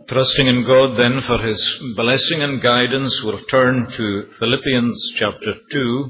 Trusting in God then for his blessing and guidance, we'll turn to Philippians chapter 2.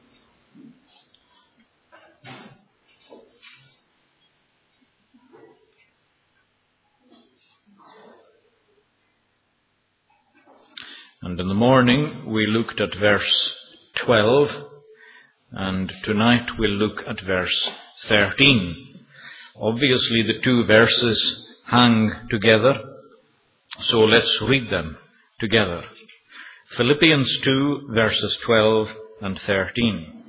And in the morning we looked at verse 12, and tonight we'll look at verse 13. Obviously the two verses hang together, so let's read them together. Philippians 2, verses 12 and 13.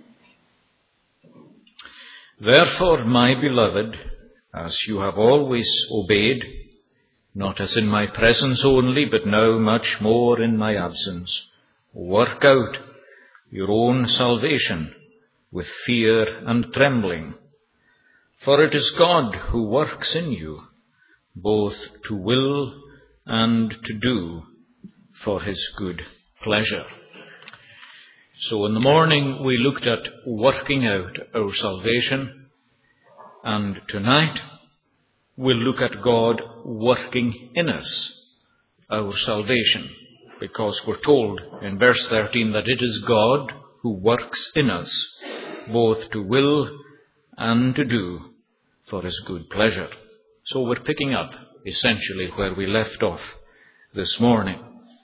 Therefore, my beloved, as you have always obeyed, not as in my presence only, but now much more in my absence, work out your own salvation with fear and trembling. For it is God who works in you, both to will and to do for his good pleasure. So in the morning we looked at working out our salvation, and tonight we'll look at God working in us our salvation, because we're told in verse 13 that it is God who works in us, both to will and to do for his good pleasure. So we're picking up essentially where we left off this morning.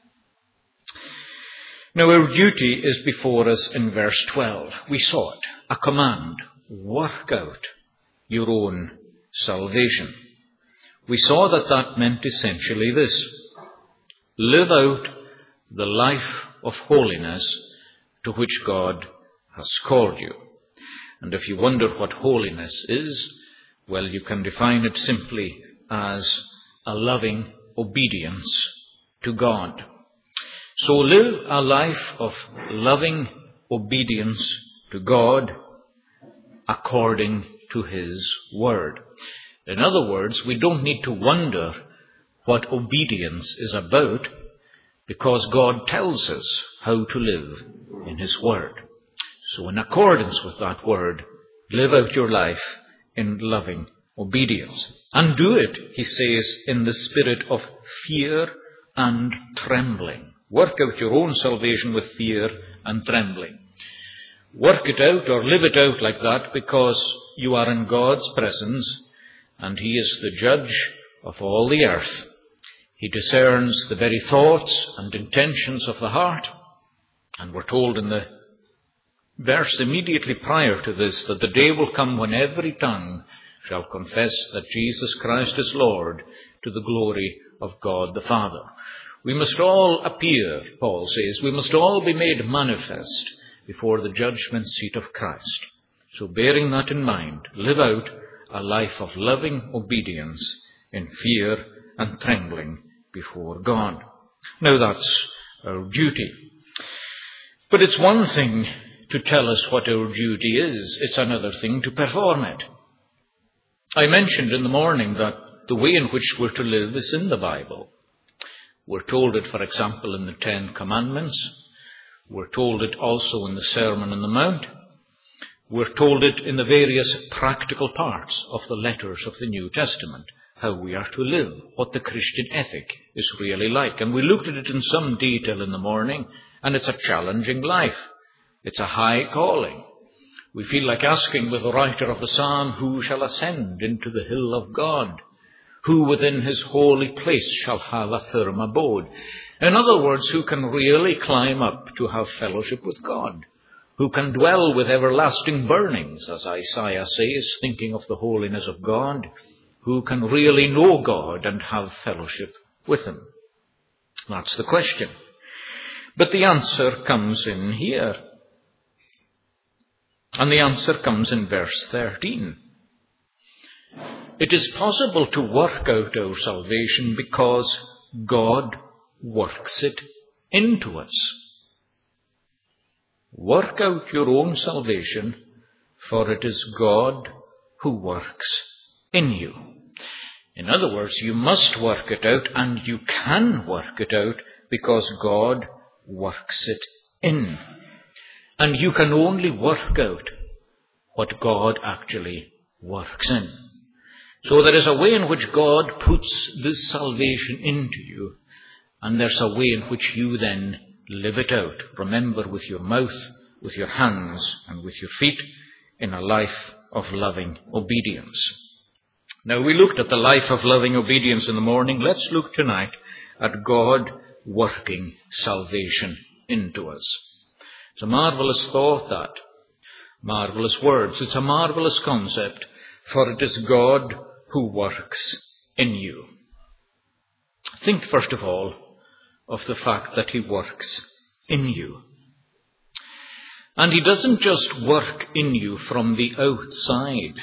Now our duty is before us in verse 12. We saw it, a command, work out your own salvation. We saw that meant essentially this: live out the life of holiness to which God has called you. And if you wonder what holiness is, well, you can define it simply as a loving obedience to God. So live a life of loving obedience to God according to his word. In other words, we don't need to wonder what obedience is about, because God tells us how to live in his word. So in accordance with that word, live out your life in loving obedience. And do it, he says, in the spirit of fear and trembling. Work out your own salvation with fear and trembling. Work it out or live it out like that because you are in God's presence, and he is the judge of all the earth. He discerns the very thoughts and intentions of the heart. And we're told in the verse immediately prior to this that the day will come when every tongue shall confess that Jesus Christ is Lord, to the glory of God the Father. We must all appear, Paul says, we must all be made manifest before the judgment seat of Christ. So bearing that in mind, live out a life of loving obedience in fear and trembling before God. Now that's our duty. But it's one thing to tell us what our duty is. It's another thing to perform it. I mentioned in the morning that the way in which we're to live is in the Bible. We're told it, for example, in the Ten Commandments. We're told it also in the Sermon on the Mount. We're told it in the various practical parts of the letters of the New Testament, how we are to live, what the Christian ethic is really like. And we looked at it in some detail in the morning, and it's a challenging life. It's a high calling. We feel like asking with the writer of the psalm, who shall ascend into the hill of God? Who within his holy place shall have a firm abode? In other words, who can really climb up to have fellowship with God? Who can dwell with everlasting burnings, as Isaiah says, thinking of the holiness of God? Who can really know God and have fellowship with him? That's the question. But the answer comes in here. And the answer comes in verse 13. It is possible to work out our salvation because God works it into us. Work out your own salvation, for it is God who works in you. In other words, you must work it out, and you can work it out because God works it in. And you can only work out what God actually works in. So there is a way in which God puts this salvation into you, and there's a way in which you then live it out. Remember, with your mouth, with your hands, and with your feet, in a life of loving obedience. Now, we looked at the life of loving obedience in the morning. Let's look tonight at God working salvation into us. It's a marvelous thought, that. Marvelous words. It's a marvelous concept, for it is God who works in you. Think, first of all, of the fact that he works in you. And he doesn't just work in you from the outside.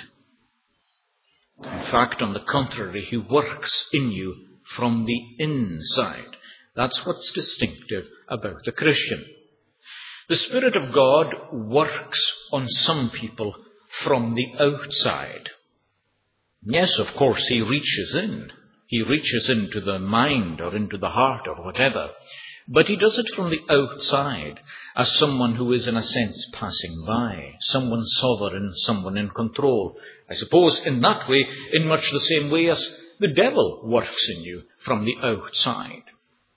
In fact, on the contrary, he works in you from the inside. That's what's distinctive about the Christian. The Spirit of God works on some people from the outside. Yes, of course, he reaches in. He reaches into the mind or into the heart or whatever. But he does it from the outside, as someone who is in a sense passing by, someone sovereign, someone in control. I suppose in that way, in much the same way as the devil works in you from the outside.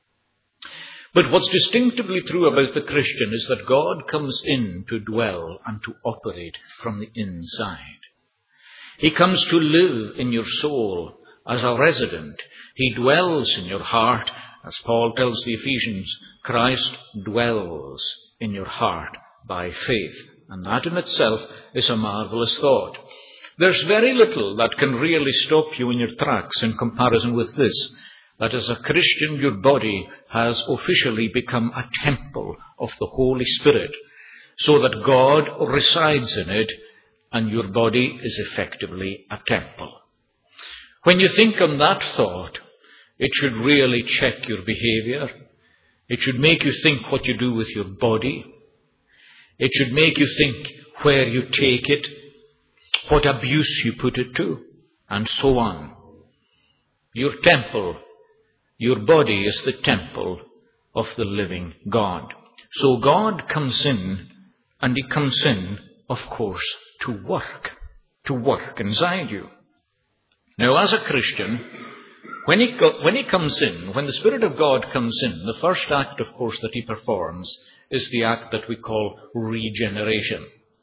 But what's distinctively true about the Christian is that God comes in to dwell and to operate from the inside. He comes to live in your soul as a resident. He dwells in your heart. As Paul tells the Ephesians, Christ dwells in your heart by faith. And that in itself is a marvelous thought. There's very little that can really stop you in your tracks in comparison with this, that as a Christian your body has officially become a temple of the Holy Spirit, so that God resides in it and your body is effectively a temple. When you think on that thought, it should really check your behavior. It should make you think what you do with your body. It should make you think where you take it, what abuse you put it to, and so on. Your temple, your body is the temple of the living God. So God comes in, and he comes in, of course, to work inside you. Now, as a Christian, when he comes in, when the Spirit of God comes in, the first act, of course, that he performs is the act that we call regeneration.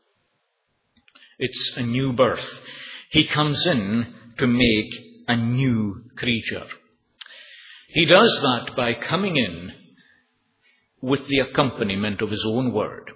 It's a new birth. He comes in to make a new creature. He does that by coming in with the accompaniment of his own word.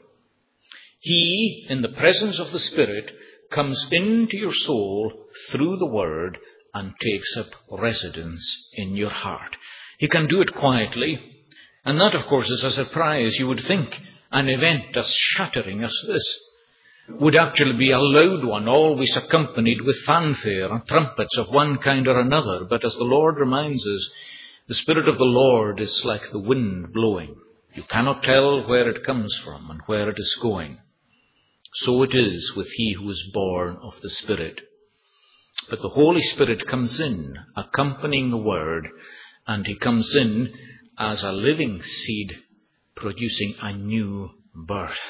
He, in the presence of the Spirit, comes into your soul through the word and takes up residence in your heart. He can do it quietly, and that, of course, is a surprise. You would think an event as shattering as this would actually be a loud one, always accompanied with fanfare and trumpets of one kind or another. But as the Lord reminds us, the Spirit of the Lord is like the wind blowing. You cannot tell where it comes from and where it is going. So it is with he who is born of the Spirit. But the Holy Spirit comes in, accompanying the word, and he comes in as a living seed, producing a new birth.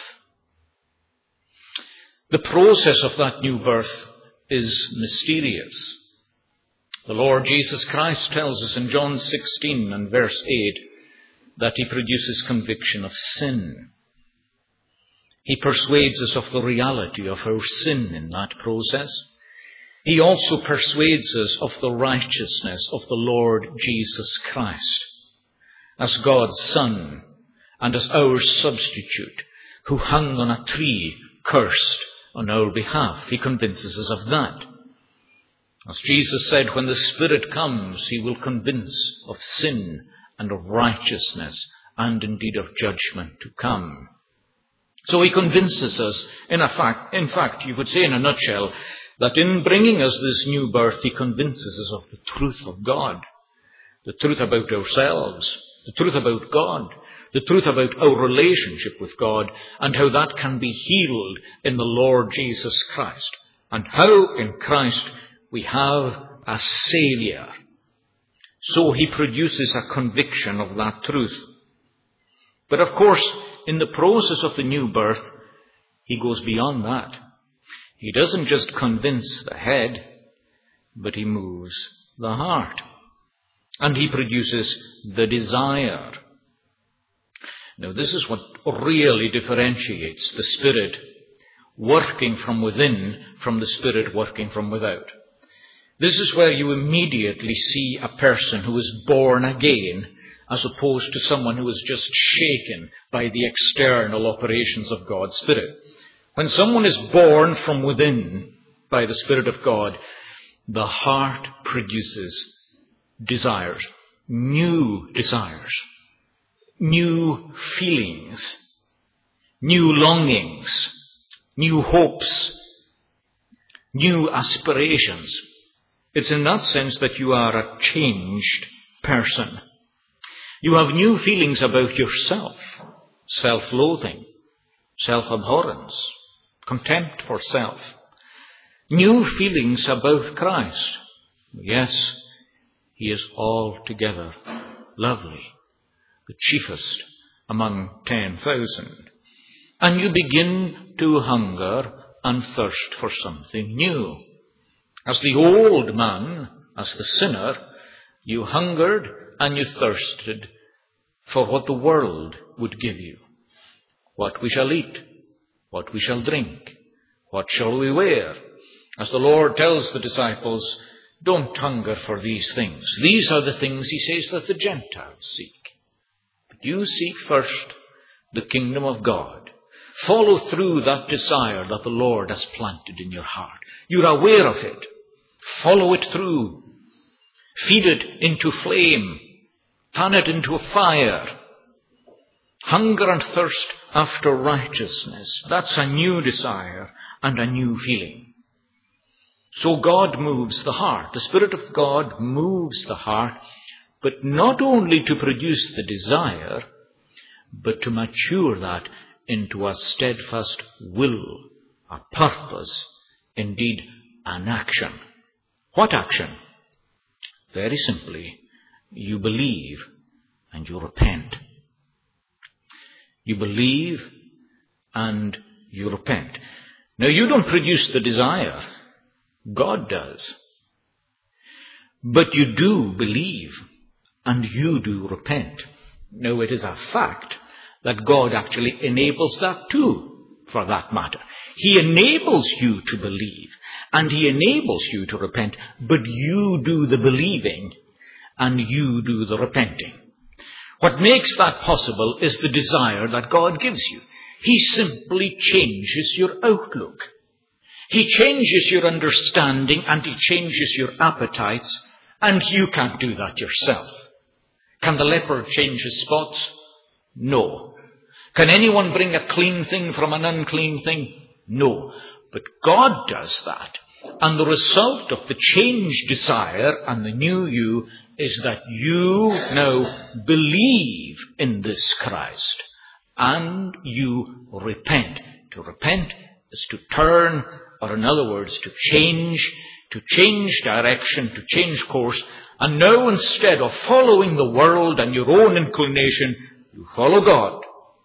The process of that new birth is mysterious. The Lord Jesus Christ tells us in John 16 and verse 8 that he produces conviction of sin. He persuades us of the reality of our sin in that process. He also persuades us of the righteousness of the Lord Jesus Christ as God's Son and as our substitute, who hung on a tree cursed on our behalf. He convinces us of that. As Jesus said, when the Spirit comes, he will convince of sin and of righteousness and indeed of judgment to come. So he convinces us, in fact, you could say in a nutshell, that in bringing us this new birth, he convinces us of the truth of God, the truth about ourselves, the truth about God, the truth about our relationship with God, and how that can be healed in the Lord Jesus Christ, and how in Christ we have a Saviour. So he produces a conviction of that truth. But of course, in the process of the new birth, he goes beyond that. He doesn't just convince the head, but he moves the heart. And he produces the desire. Now, this is what really differentiates the Spirit working from within from the Spirit working from without. This is where you immediately see a person who is born again as opposed to someone who is just shaken by the external operations of God's Spirit. When someone is born from within by the Spirit of God, the heart produces desires, new feelings, new longings, new hopes, new aspirations. It's in that sense that you are a changed person. You have new feelings about yourself, self-loathing, self-abhorrence, contempt for self. New feelings about Christ. Yes, he is altogether lovely, the chiefest among 10,000. And you begin to hunger and thirst for something new. As the old man, as the sinner, you hungered and you thirsted for what the world would give you. What we shall eat, what we shall drink, what shall we wear. As the Lord tells the disciples, don't hunger for these things. These are the things, he says, that the Gentiles seek. But you seek first the kingdom of God. Follow through that desire that the Lord has planted in your heart. You're aware of it. Follow it through. Feed it into flame. Fan it into a fire. Hunger and thirst after righteousness. That's a new desire and a new feeling. So God moves the heart. The Spirit of God moves the heart, but not only to produce the desire, but to mature that into a steadfast will, a purpose, indeed an action. What action? Very simply, you believe and you repent. You believe and you repent. Now, you don't produce the desire. God does. But you do believe and you do repent. Now, it is a fact that God actually enables that too, for that matter. He enables you to believe and he enables you to repent, but you do the believing and you do the repenting. What makes that possible is the desire that God gives you. He simply changes your outlook. He changes your understanding and he changes your appetites, and you can't do that yourself. Can the leopard change his spots? No. Can anyone bring a clean thing from an unclean thing? No. But God does that. And the result of the changed desire and the new you is that you now believe in this Christ and you repent. To repent is to turn, or in other words, to change direction, to change course. And now, instead of following the world and your own inclination, you follow God.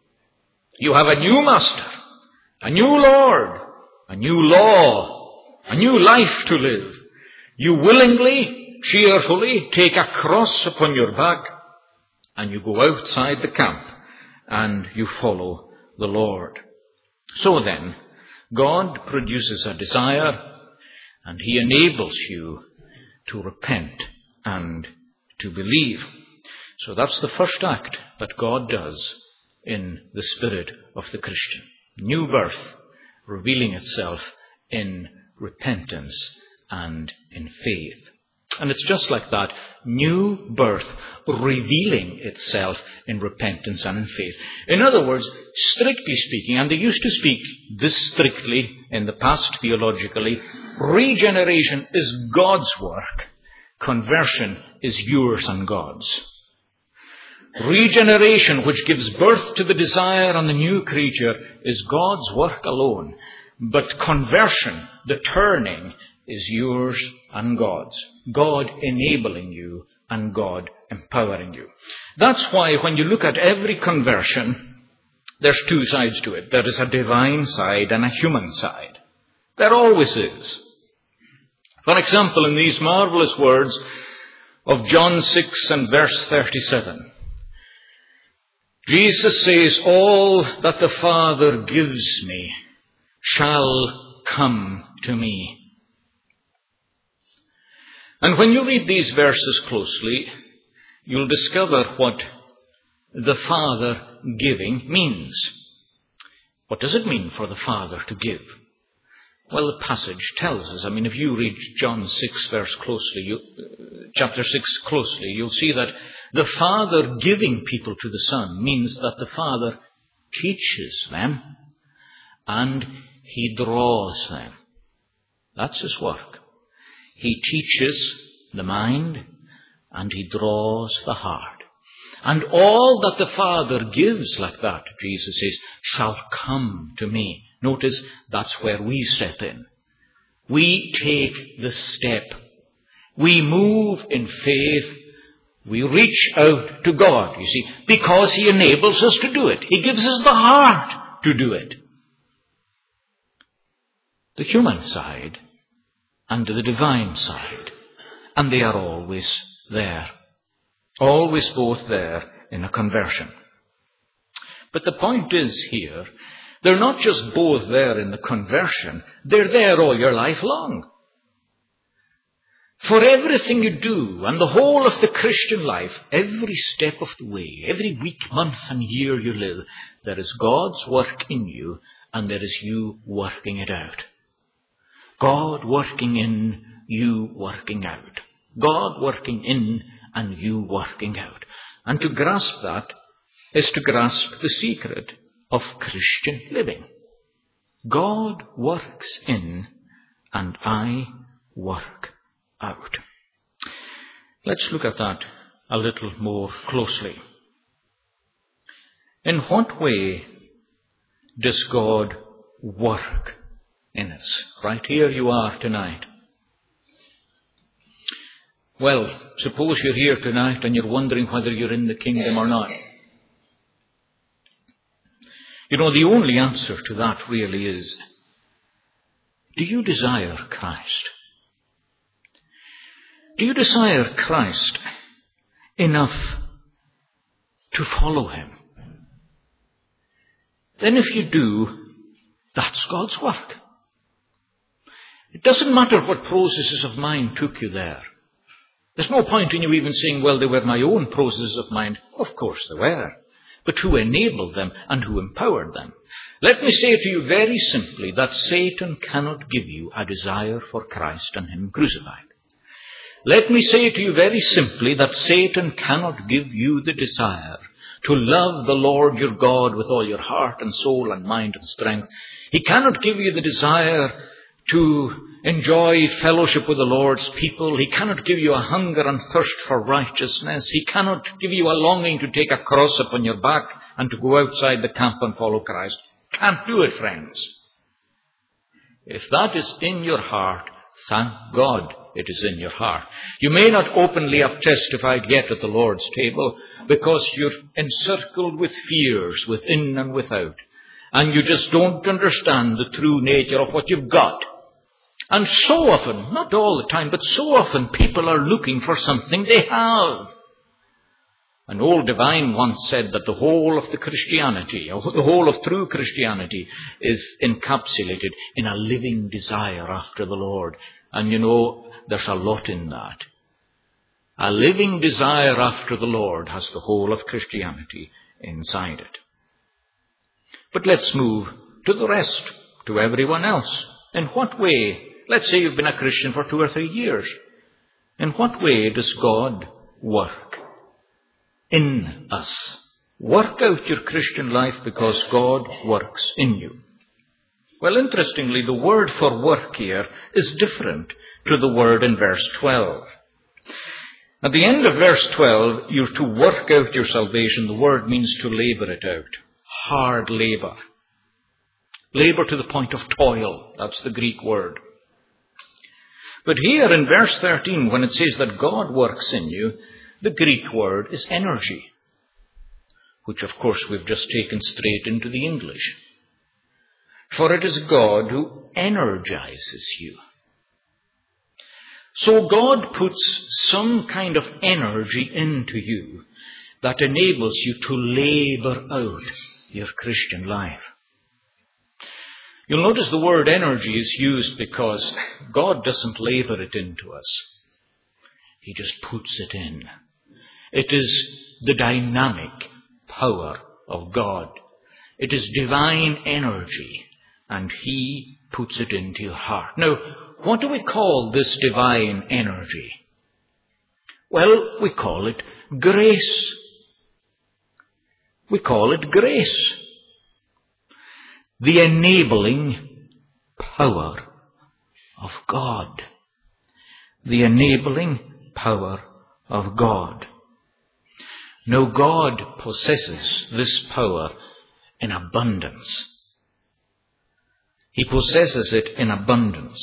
You have a new master, a new Lord, a new law, a new life to live. You willingly, cheerfully take a cross upon your back and you go outside the camp and you follow the Lord. So then, God produces a desire and he enables you to repent and to believe. So that's the first act that God does in the spirit of the Christian. New birth revealing itself in repentance and in faith. And it's just like that, new birth revealing itself in repentance and in faith. In other words, strictly speaking, and they used to speak this strictly in the past theologically, regeneration is God's work. Conversion is yours and God's. Regeneration, which gives birth to the desire and the new creature, is God's work alone. But conversion, the turning, is yours and God's. God enabling you and God empowering you. That's why when you look at every conversion, there's two sides to it. There is a divine side and a human side. There always is. For example, in these marvelous words of John 6 and verse 37, Jesus says, "All that the Father gives me shall come to me." And when you read these verses closely, you'll discover what the Father giving means. What does it mean for the Father to give? Well, the passage tells us. If you read John 6 verse closely, chapter 6 closely, you'll see that the Father giving people to the Son means that the Father teaches them and He draws them. That's His work. He teaches the mind and He draws the heart. And all that the Father gives like that, Jesus says, shall come to me. Notice that's where we step in. We take the step. We move in faith. We reach out to God, you see, because He enables us to do it. He gives us the heart to do it. The human side and the divine side. And they are always there. Always both there in a conversion. But the point is here, they're not just both there in the conversion, they're there all your life long. For everything you do and the whole of the Christian life, every step of the way, every week, month and year you live, there is God's work in you and there is you working it out. God working in, you working out. God working in and you working out. And to grasp that is to grasp the secret of Christian living. God works in and I work out. Let's look at that a little more closely. In what way does God work in us? Right here you are tonight. Well, suppose you're here tonight and you're wondering whether you're in the kingdom or not. The only answer to that really is, do you desire Christ? Do you desire Christ enough to follow Him? Then if you do, that's God's work. It doesn't matter what processes of mind took you there. There's no point in you even saying, well, they were my own processes of mind. Of course they were. But who enabled them and who empowered them? Let me say to you very simply that Satan cannot give you a desire for Christ and Him crucified. Let me say to you very simply that Satan cannot give you the desire to love the Lord your God with all your heart and soul and mind and strength. He cannot give you the desire to enjoy fellowship with the Lord's people. He cannot give you a hunger and thirst for righteousness. He cannot give you a longing to take a cross upon your back and to go outside the camp and follow Christ. Can't do it, friends. If that is in your heart, thank God it is in your heart. You may not openly have testified yet at the Lord's table because you're encircled with fears within and without. And you just don't understand the true nature of what you've got. And so often, not all the time, but so often people are looking for something they have. An old divine once said that the whole of the Christianity, or the whole of true Christianity, is encapsulated in a living desire after the Lord. And there's a lot in that. A living desire after the Lord has the whole of Christianity inside it. But let's move to the rest, to everyone else. In what way? Let's say you've been a Christian for 2 or 3 years. In what way does God work in us? Work out your Christian life because God works in you. Well, interestingly, the word for work here is different to the word in verse 12. At the end of verse 12, you're to work out your salvation. The word means to labor it out. Hard labor. Labor to the point of toil. That's the Greek word. But here in verse 13, when it says that God works in you, the Greek word is energy, which of course we've just taken straight into the English. For it is God who energizes you. So God puts some kind of energy into you that enables you to labor out your Christian life. You'll notice the word energy is used because God doesn't labor it into us. He just puts it in. It is the dynamic power of God. It is divine energy, and He puts it into your heart. Now, what do we call this divine energy? Well, we call it grace. We call it grace. The enabling power of God. The enabling power of God. Now, God possesses this power in abundance. He possesses it in abundance.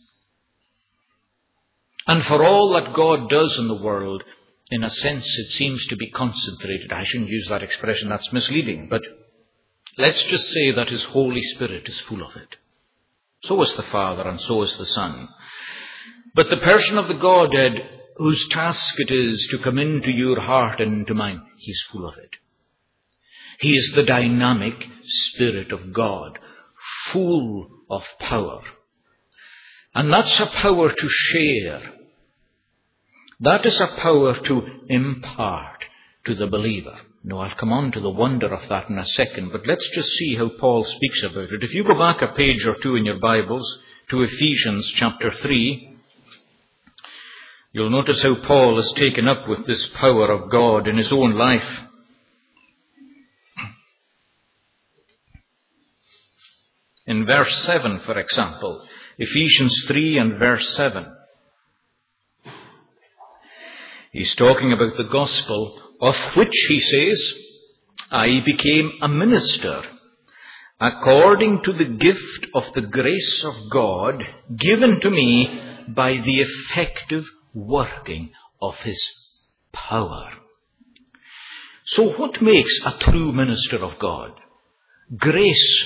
And for all that God does in the world, in a sense it seems to be concentrated. I shouldn't use that expression, that's misleading, but let's just say that His Holy Spirit is full of it. So is the Father and so is the Son. But the person of the Godhead, whose task it is to come into your heart and into mine, He's full of it. He is the dynamic Spirit of God, full of power. And that's a power to share. That is a power to impart to the believer. Now, I'll come on to the wonder of that in a second, but let's just see how Paul speaks about it. If you go back a page or two in your Bibles to Ephesians chapter 3, you'll notice how Paul is taken up with this power of God in his own life. In verse 7, for example, Ephesians 3 and verse 7. He's talking about the gospel, of which he says, I became a minister according to the gift of the grace of God given to me by the effective working of His power. So what makes a true minister of God? Grace.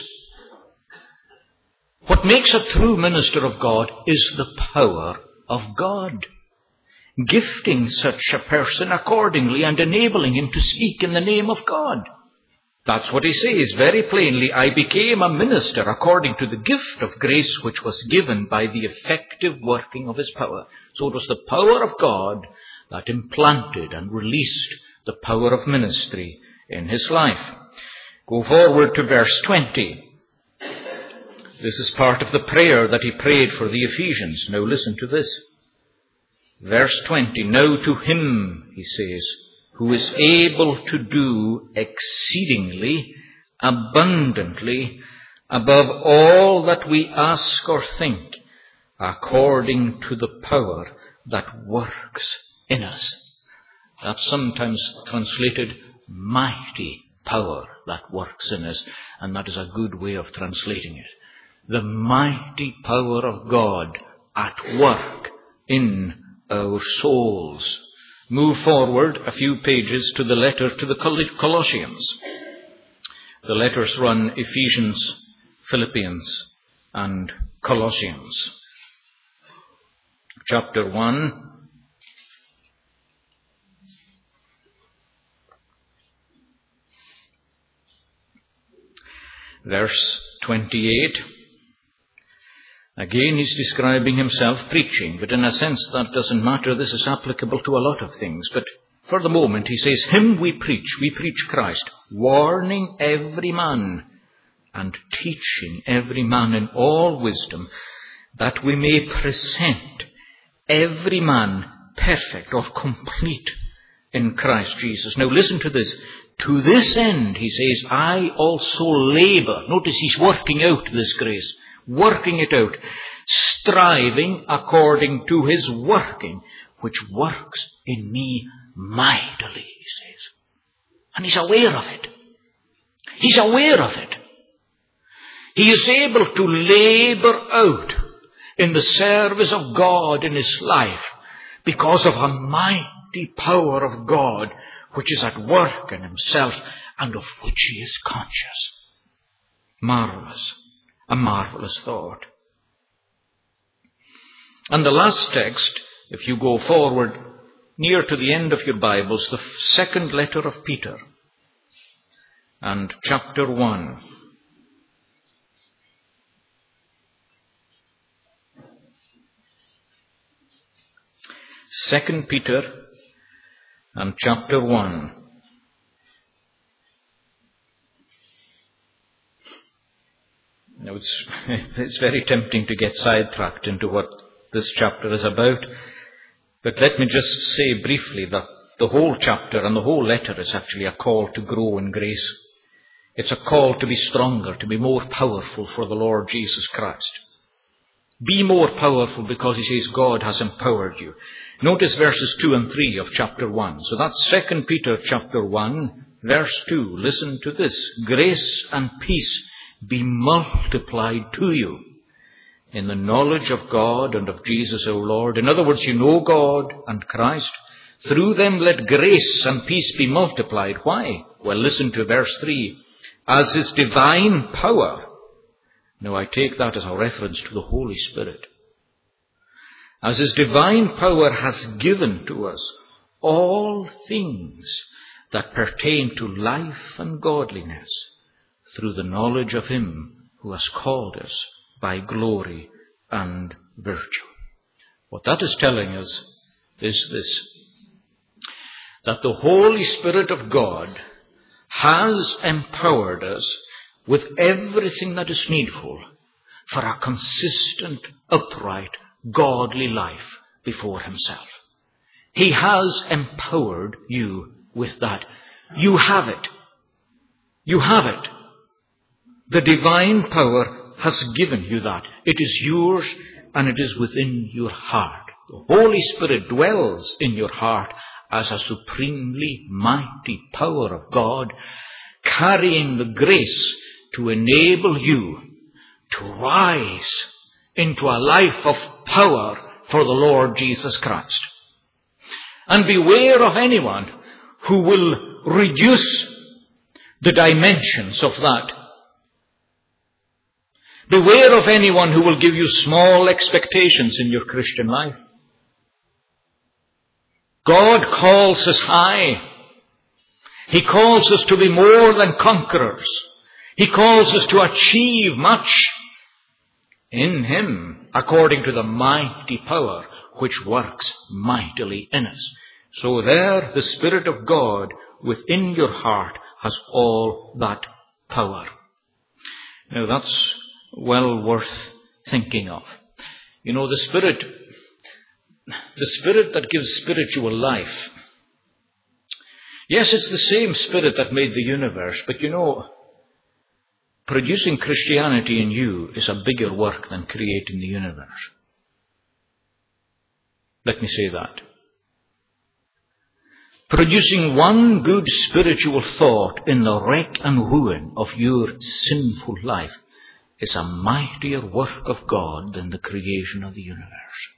What makes a true minister of God is the power of God, gifting such a person accordingly and enabling him to speak in the name of God. That's what he says very plainly. I became a minister according to the gift of grace which was given by the effective working of His power. So it was the power of God that implanted and released the power of ministry in his life. Go forward to verse 20. This is part of the prayer that he prayed for the Ephesians. Now listen to this. Verse 20, now to Him, he says, who is able to do exceedingly, abundantly, above all that we ask or think, according to the power that works in us. That's sometimes translated mighty power that works in us, and that is a good way of translating it. The mighty power of God at work in our souls. Move forward a few pages to the letter to the Colossians. The letters run Ephesians, Philippians, and Colossians. Chapter 1. Verse 28. Again, he's describing himself preaching, but in a sense that doesn't matter. This is applicable to a lot of things. But for the moment, he says, Him we preach Christ, warning every man and teaching every man in all wisdom, that we may present every man perfect or complete in Christ Jesus. Now listen to this. To this end, he says, I also labor. Notice he's working out this grace. Working it out, striving according to His working, which works in me mightily, he says. And he's aware of it. He's aware of it. He is able to labor out in the service of God in his life because of a mighty power of God which is at work in himself and of which he is conscious. Marvelous. A marvelous thought. And the last text if you go forward near to the end of your Bibles, the second letter of Peter and chapter 1. Second Peter and chapter 1. Now it's very tempting to get sidetracked into what this chapter is about. But let me just say briefly that the whole chapter and the whole letter is actually a call to grow in grace. It's a call to be stronger, to be more powerful for the Lord Jesus Christ. Be more powerful because he says God has empowered you. Notice verses 2 and 3 of chapter 1. So that's 2 Peter chapter 1, verse 2. Listen to this. Grace and peace be multiplied to you in the knowledge of God and of Jesus our Lord. In other words, you know God and Christ. Through them let grace and peace be multiplied. Why? Well, listen to verse 3. As his divine power. Now I take that as a reference to the Holy Spirit. As his divine power has given to us all things that pertain to life and godliness through the knowledge of him who has called us by glory and virtue. What that is telling us is this, that the Holy Spirit of God has empowered us with everything that is needful for a consistent, upright, godly life before himself. He has empowered you with that. You have it. You have it. The divine power has given you that. It is yours and it is within your heart. The Holy Spirit dwells in your heart as a supremely mighty power of God, carrying the grace to enable you to rise into a life of power for the Lord Jesus Christ. And beware of anyone who will reduce the dimensions of that. Beware of anyone who will give you small expectations in your Christian life. God calls us high. He calls us to be more than conquerors. He calls us to achieve much in him according to the mighty power which works mightily in us. So there the Spirit of God within your heart has all that power. Now that's well worth thinking of. You know, the Spirit that gives spiritual life. Yes, it's the same Spirit that made the universe, but you know, producing Christianity in you is a bigger work than creating the universe. Let me say that. Producing one good spiritual thought in the wreck and ruin of your sinful life is a mightier work of God than the creation of the universe.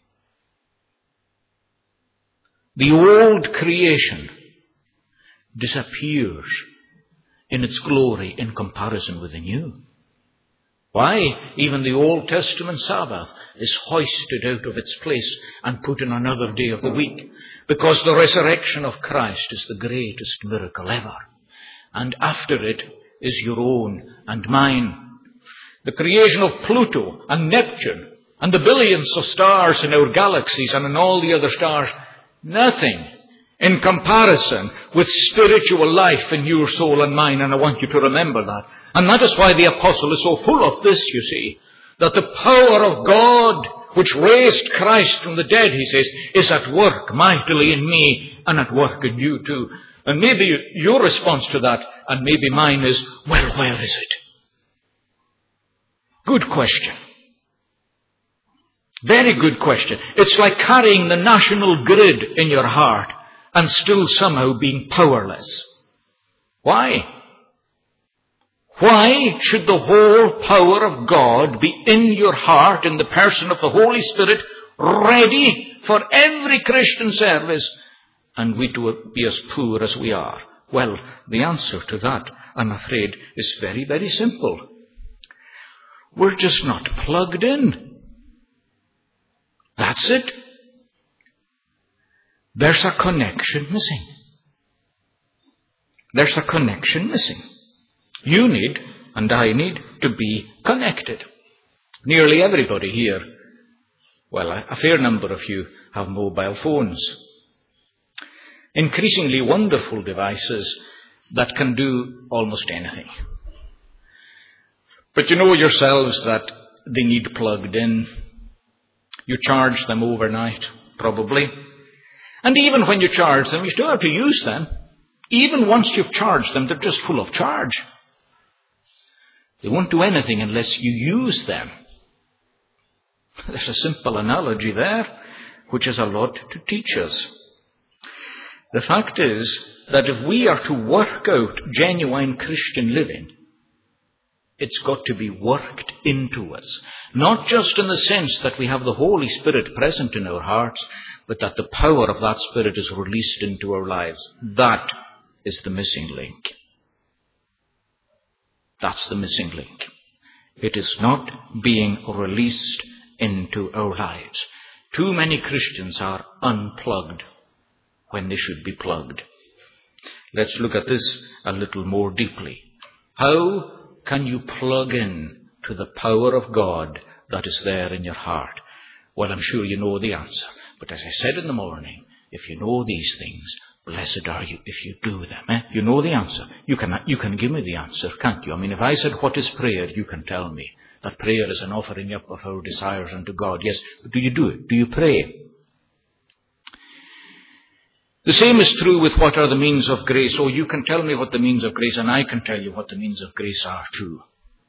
The old creation disappears in its glory in comparison with the new. Why? Even the Old Testament Sabbath is hoisted out of its place and put in another day of the week, because the resurrection of Christ is the greatest miracle ever. And after it is your own and mine. The creation of Pluto and Neptune and the billions of stars in our galaxies and in all the other stars, nothing in comparison with spiritual life in your soul and mine, and I want you to remember that. And that is why the apostle is so full of this, you see, that the power of God which raised Christ from the dead, he says, is at work mightily in me and at work in you too. And maybe your response to that, and maybe mine, is, well, where is it? Good question. Very good question. It's like carrying the national grid in your heart and still somehow being powerless. Why? Why should the whole power of God be in your heart in the person of the Holy Spirit, ready for every Christian service, and we to be as poor as we are? Well, the answer to that, I'm afraid, is very, very simple. We're just not plugged in. That's it. there's a connection missing. There's a connection missing. You need, and I need, to be connected. Nearly everybody here, well, a fair number of you, have mobile phones. Increasingly wonderful devices that can do almost anything. But you know yourselves that they need plugged in. You charge them overnight, probably. And even when you charge them, you still have to use them. Even once you've charged them, they're just full of charge. They won't do anything unless you use them. There's a simple analogy there, which has a lot to teach us. The fact is that if we are to work out genuine Christian living, it's got to be worked into us. Not just in the sense that we have the Holy Spirit present in our hearts, but that the power of that Spirit is released into our lives. That is the missing link. That's the missing link. It is not being released into our lives. Too many Christians are unplugged when they should be plugged. Let's look at this a little more deeply. How can you plug in to the power of God that is there in your heart? Well, I'm sure you know the answer. But as I said in the morning, if you know these things, blessed are you if you do them. You know the answer. You can give me the answer, can't you? I mean, if I said, what is prayer? You can tell me that prayer is an offering up of our desires unto God. Yes, but do you do it? Do you pray? The same is true with what are the means of grace. Oh, you can tell me what the means of grace, and I can tell you what the means of grace are too.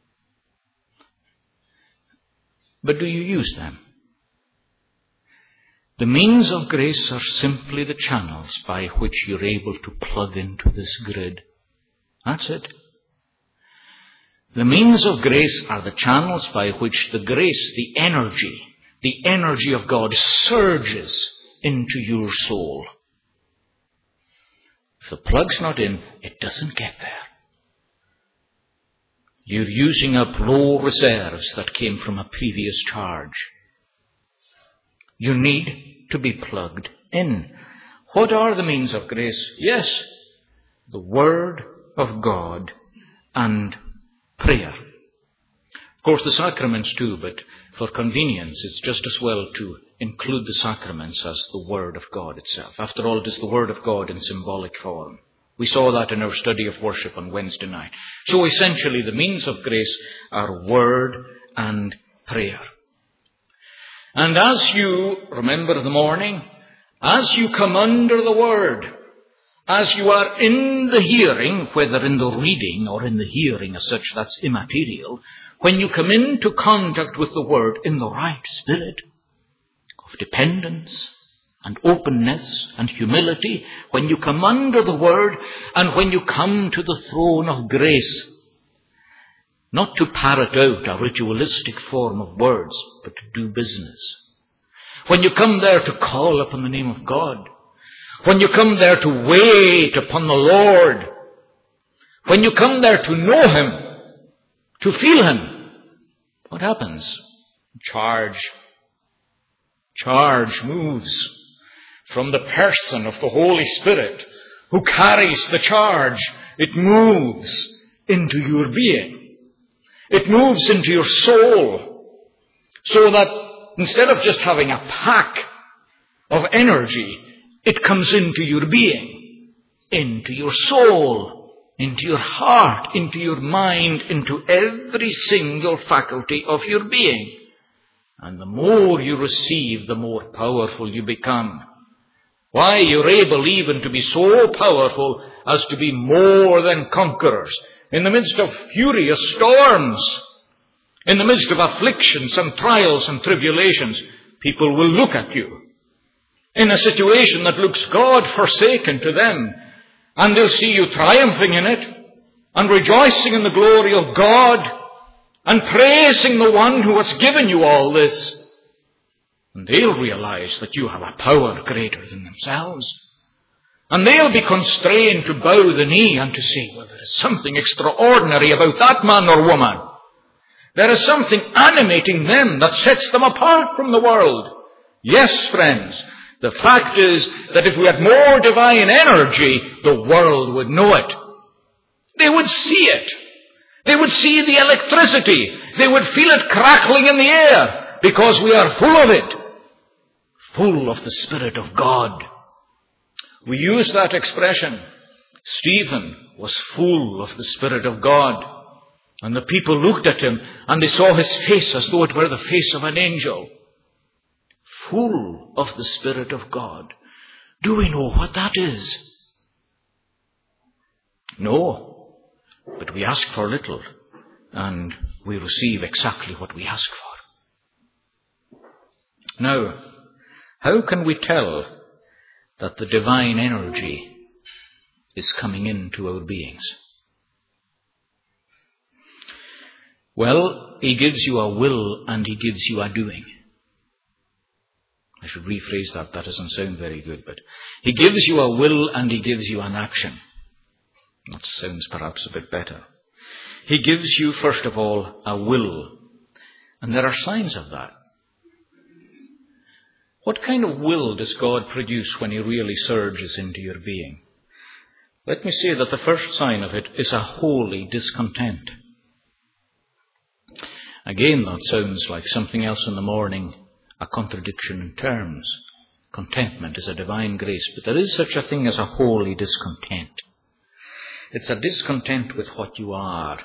But do you use them? The means of grace are simply the channels by which you're able to plug into this grid. That's it. The means of grace are the channels by which the grace, the energy of God surges into your soul. If the plug's not in, it doesn't get there. You're using up low reserves that came from a previous charge. You need to be plugged in. What are the means of grace? Yes, the Word of God and prayer. Of course, the sacraments too, but for convenience, it's just as well to include the sacraments as the Word of God itself. After all, it is the Word of God in symbolic form. We saw that in our study of worship on Wednesday night. So essentially, the means of grace are Word and prayer. And as you, remember the morning, as you come under the Word, as you are in the hearing, whether in the reading or in the hearing as such, that's immaterial, when you come into contact with the Word in the right spirit of dependence and openness and humility, when you come under the Word and when you come to the throne of grace, not to parrot out a ritualistic form of words, but to do business. When you come there to call upon the name of God, when you come there to wait upon the Lord, when you come there to know Him, to feel Him, what happens? Charge moves from the person of the Holy Spirit who carries the charge. It moves into your being. It moves into your soul, so that instead of just having a pack of energy, it comes into your being, into your soul, into your heart, into your mind, into every single faculty of your being. And the more you receive, the more powerful you become. Why, you're able even to be so powerful as to be more than conquerors. In the midst of furious storms, in the midst of afflictions and trials and tribulations, people will look at you in a situation that looks God-forsaken to them, and they'll see you triumphing in it and rejoicing in the glory of God and praising the one who has given you all this. And they'll realize that you have a power greater than themselves. And they'll be constrained to bow the knee and to say, well, there is something extraordinary about that man or woman. There is something animating them that sets them apart from the world. Yes, friends, The fact is that if we had more divine energy, the world would know it. They would see it. They would see the electricity. They would feel it crackling in the air because we are full of it. Full of the Spirit of God. We use that expression. Stephen was full of the Spirit of God. And the people looked at him and they saw his face as though it were the face of an angel. Full of the Spirit of God. Do we know what that is? No. But we ask for little and we receive exactly what we ask for. Now, how can we tell that the divine energy is coming into our beings? Well, he gives you a will and he gives you a doing. I should rephrase that. That doesn't sound very good, but he gives you a will and he gives you an action. That sounds perhaps a bit better. He gives you, first of all, a will. And there are signs of that. What kind of will does God produce when he really surges into your being? Let me say that the first sign of it is a holy discontent. Again, that sounds like something else in the morning, a contradiction in terms. Contentment is a divine grace, but there is such a thing as a holy discontent. It's a discontent with what you are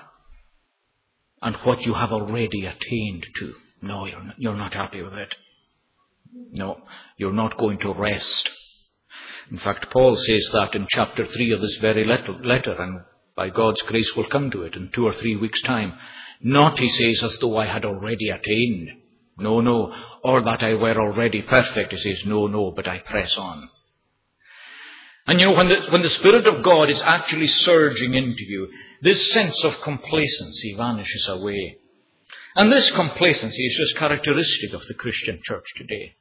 and what you have already attained to. No, you're not happy with it. No, you're not going to rest. In fact, Paul says that in chapter 3 of this very letter, and by God's grace we'll come to it in 2 or 3 weeks' time. Not, he says, as though I had already attained. No, or that I were already perfect. He says, no, but I press on. And you know, when the Spirit of God is actually surging into you, this sense of complacency vanishes away. And this complacency is just characteristic of the Christian church today.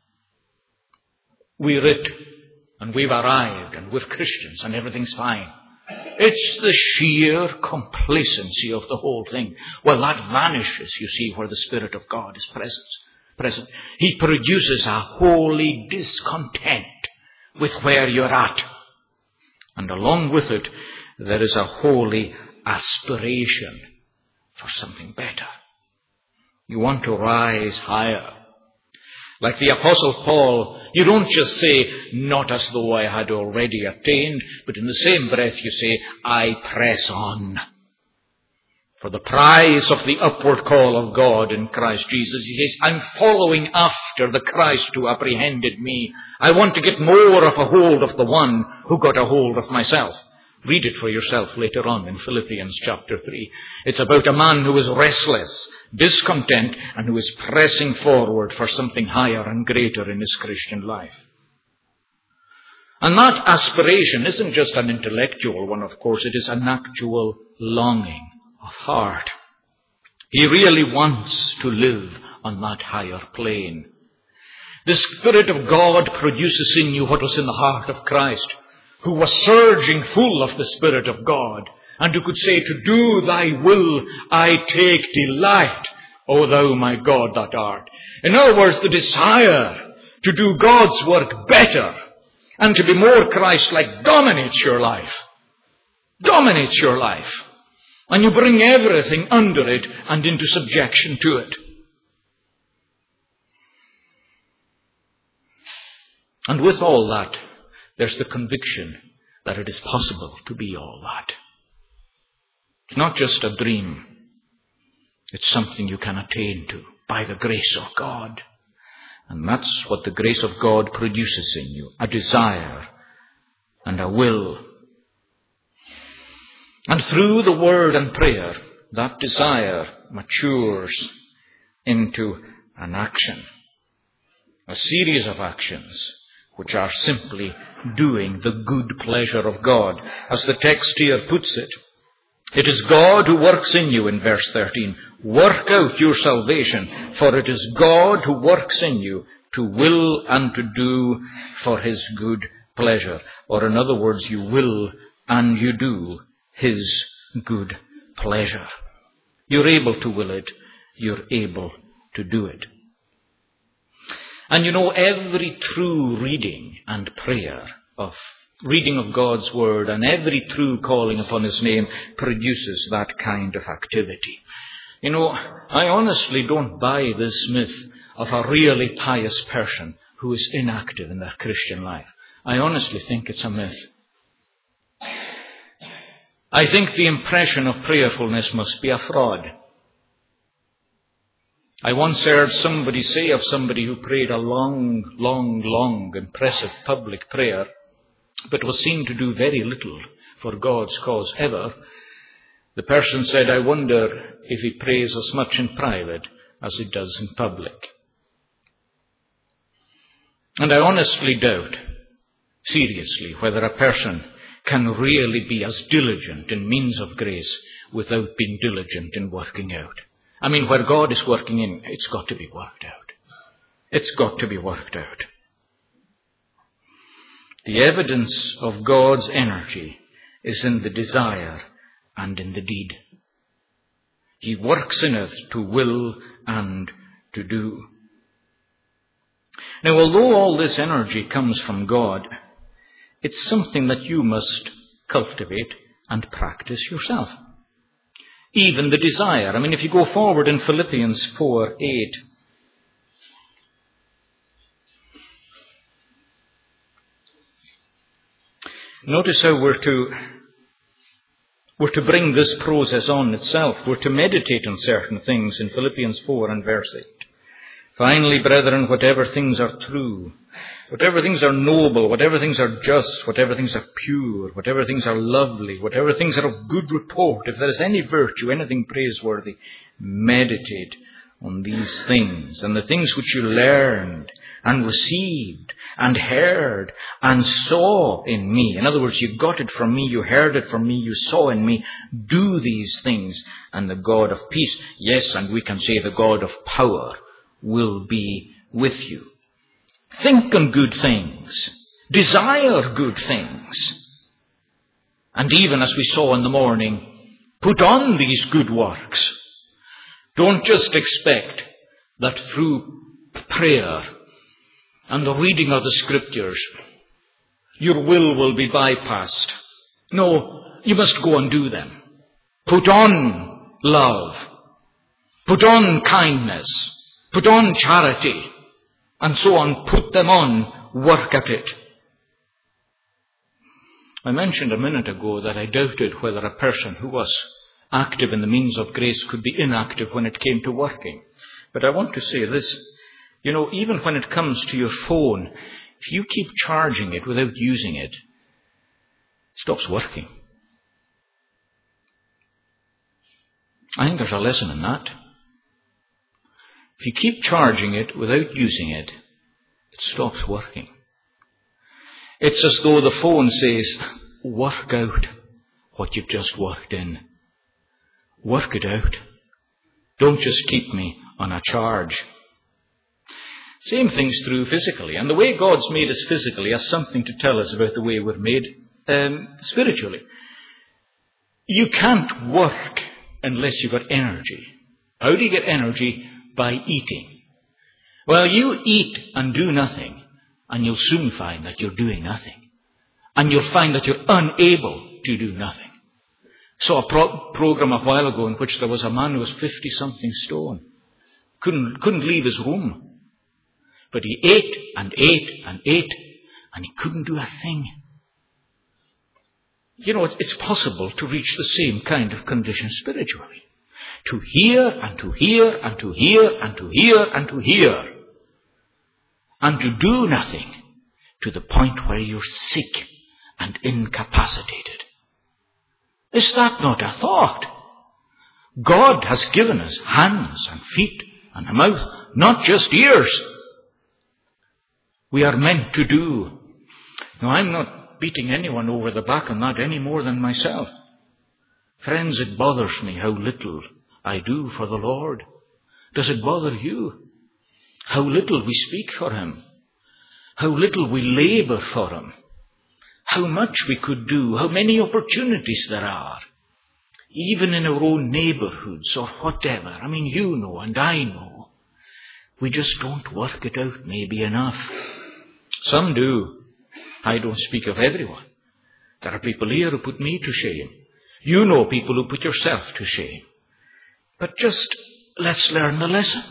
We're it, and we've arrived, and we're Christians, and everything's fine. It's the sheer complacency of the whole thing. Well, that vanishes, you see, where the Spirit of God is present. He produces a holy discontent with where you're at. And along with it, there is a holy aspiration for something better. You want to rise higher. Like the Apostle Paul, you don't just say, not as though I had already attained, but in the same breath you say, I press on. For the prize of the upward call of God in Christ Jesus. He says, I'm following after the Christ who apprehended me. I want to get more of a hold of the one who got a hold of myself. Read it for yourself later on in Philippians chapter 3. It's about a man who is restless, discontent, and who is pressing forward for something higher and greater in his Christian life. And that aspiration isn't just an intellectual one, of course. It is an actual longing of heart. He really wants to live on that higher plane. The Spirit of God produces in you what was in the heart of Christ, who was surging full of the Spirit of God, and who could say, to do thy will I take delight, O thou my God that art. In other words, the desire to do God's work better and to be more Christ-like dominates your life. Dominates your life. And you bring everything under it and into subjection to it. And with all that, there's the conviction that it is possible to be all that. It's not just a dream. It's something you can attain to by the grace of God. And that's what the grace of God produces in you. A desire and a will. And through the word and prayer, that desire matures into an action. A series of actions which are simply doing the good pleasure of God. As the text here puts it, it is God who works in you in verse 13. Work out your salvation, for it is God who works in you to will and to do for his good pleasure. Or in other words, you will and you do his good pleasure. You're able to will it. You're able to do it. And every true reading and prayer of reading of God's Word and every true calling upon His name produces that kind of activity. I honestly don't buy this myth of a really pious person who is inactive in their Christian life. I honestly think it's a myth. I think the impression of prayerfulness must be a fraud. I once heard somebody say of somebody who prayed a long, impressive public prayer, but was seen to do very little for God's cause ever. The person said, I wonder if he prays as much in private as he does in public. And I honestly doubt, seriously, whether a person can really be as diligent in means of grace without being diligent in working out. I mean, where God is working in, it's got to be worked out. It's got to be worked out. The evidence of God's energy is in the desire and in the deed. He works in it to will and to do. Now, although all this energy comes from God, it's something that you must cultivate and practice yourself. Even the desire. I mean, if you go forward in Philippians 4:8, notice how we're to bring this process on itself. We're to meditate on certain things in Philippians 4 and verse 8. Finally, brethren, whatever things are true, whatever things are noble, whatever things are just, whatever things are pure, whatever things are lovely, whatever things are of good report, if there is any virtue, anything praiseworthy, meditate on these things, and the things which you learned and received and heard and saw in me. In other words, you got it from me, you heard it from me, you saw in me. Do these things, and the God of peace, yes, and we can say the God of power, will be with you. Think on good things. Desire good things. And even as we saw in the morning, put on these good works. Don't just expect that through prayer and the reading of the Scriptures, your will be bypassed. No, you must go and do them. Put on love. Put on kindness. Put on charity. And so on. Put them on. Work at it. I mentioned a minute ago that I doubted whether a person who was active in the means of grace could be inactive when it came to working. But I want to say this. Even when it comes to your phone, if you keep charging it without using it, it stops working. I think there's a lesson in that. If you keep charging it without using it, it stops working. It's as though the phone says, work out what you've just worked in. Work it out. Don't just keep me on a charge. Same thing's true physically. And the way God's made us physically has something to tell us about the way we're made spiritually. You can't work unless you've got energy. How do you get energy? By eating. Well, you eat and do nothing, and you'll soon find that you're doing nothing. And you'll find that you're unable to do nothing. Saw a program a while ago in which there was a man who was 50-something stone. Couldn't leave his room. But he ate and ate and ate, and he couldn't do a thing. It's possible to reach the same kind of condition spiritually. To hear and to hear and to hear and to hear and to hear. And to do nothing to the point where you're sick and incapacitated. Is that not a thought? God has given us hands and feet and a mouth, not just ears. We are meant to do. Now, I'm not beating anyone over the back on that any more than myself. Friends, it bothers me how little I do for the Lord. Does it bother you? How little we speak for Him. How little we labor for Him. How much we could do. How many opportunities there are. Even in our own neighborhoods or whatever. I mean, you know and I know. We just don't work it out maybe enough. Some do. I don't speak of everyone. There are people here who put me to shame. You know people who put yourself to shame. But just let's learn the lesson.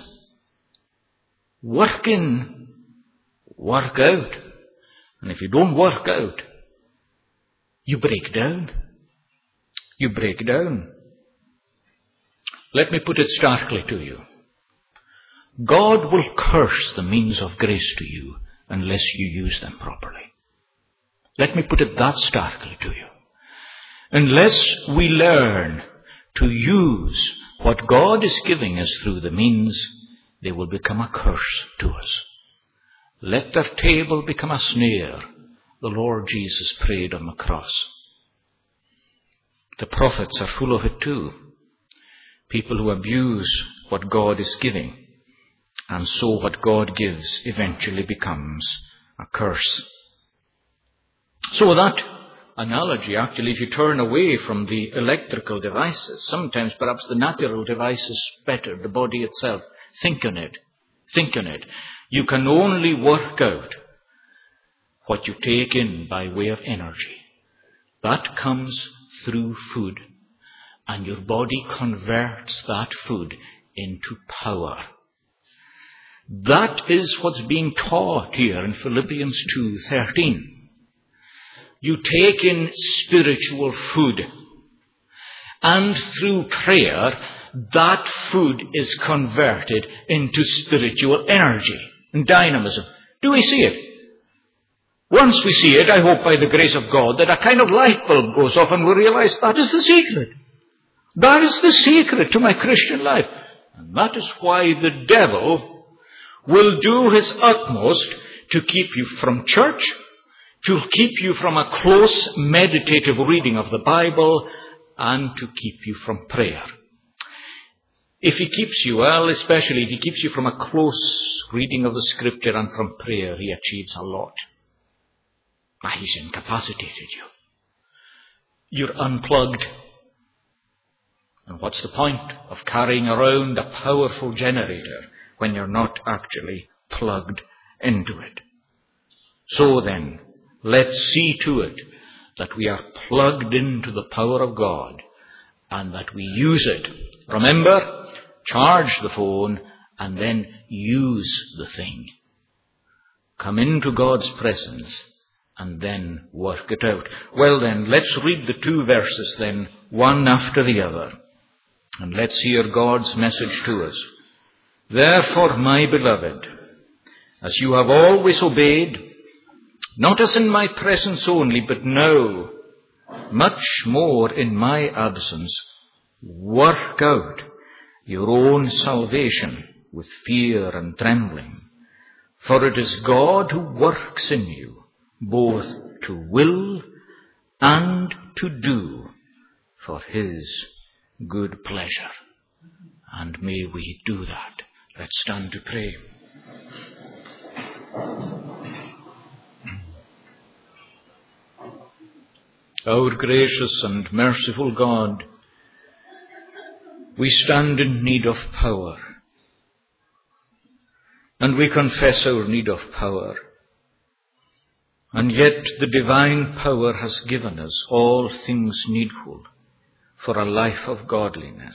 Work in, work out. And if you don't work out, you break down. You break down. Let me put it starkly to you. God will curse the means of grace to you unless you use them properly. Let me put it that starkly to you. Unless we learn to use what God is giving us through the means, they will become a curse to us. Let their table become a snare, the Lord Jesus prayed on the cross. The prophets are full of it too. People who abuse what God is giving, and so what God gives eventually becomes a curse. So that analogy, actually, if you turn away from the electrical devices, sometimes perhaps the natural device is better, the body itself. Think on it. Think on it. You can only work out what you take in by way of energy. That comes through food. And your body converts that food into power. That is what's being taught here in Philippians 2:13. You take in spiritual food. And through prayer, that food is converted into spiritual energy and dynamism. Do we see it? Once we see it, I hope by the grace of God, that a kind of light bulb goes off and we realize that is the secret. That is the secret to my Christian life. And that is why the devil will do his utmost to keep you from church, to keep you from a close meditative reading of the Bible, and to keep you from prayer. If he keeps you, well, especially if he keeps you from a close reading of the Scripture and from prayer, he achieves a lot. He's incapacitated you. You're unplugged. And what's the point of carrying around a powerful generator when you're not actually plugged into it? So then, let's see to it that we are plugged into the power of God and that we use it. Remember, charge the phone and then use the thing. Come into God's presence and then work it out. Well then, let's read the two verses then, one after the other. And let's hear God's message to us. Therefore, my beloved, as you have always obeyed, not as in my presence only, but now, much more in my absence, work out your own salvation with fear and trembling. For it is God who works in you, both to will and to do for his good pleasure. And may we do that. Let's stand to pray. Our gracious and merciful God, we stand in need of power. And we confess our need of power. And yet the divine power has given us all things needful for a life of godliness.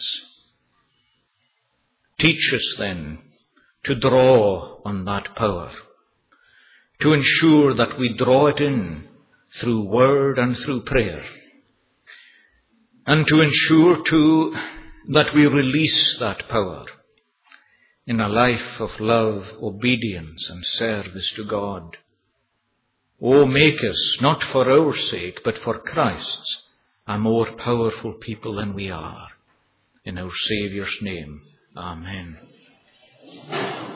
Teach us then to draw on that power, to ensure that we draw it in through word and through prayer, and to ensure too that we release that power in a life of love, obedience, and service to God. Oh, make us, not for our sake, but for Christ's, a more powerful people than we are. In our Saviour's name, amen.